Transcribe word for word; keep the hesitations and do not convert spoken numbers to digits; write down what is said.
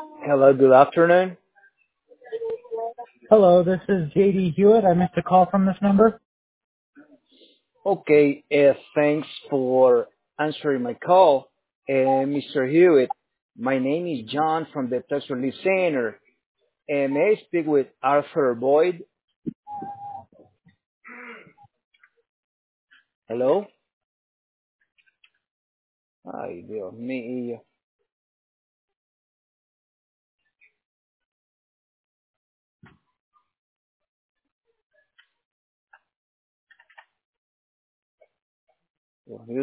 Hello, good afternoon. Hello, this is J D Hewitt. I missed a call from this number. Okay, uh, thanks for answering my call. Uh, mister Hewitt, my name is John from the Tax Relief Center. Uh, may I speak with Arthur Boyd? Hello? Ay, Dios mío. Dios mío.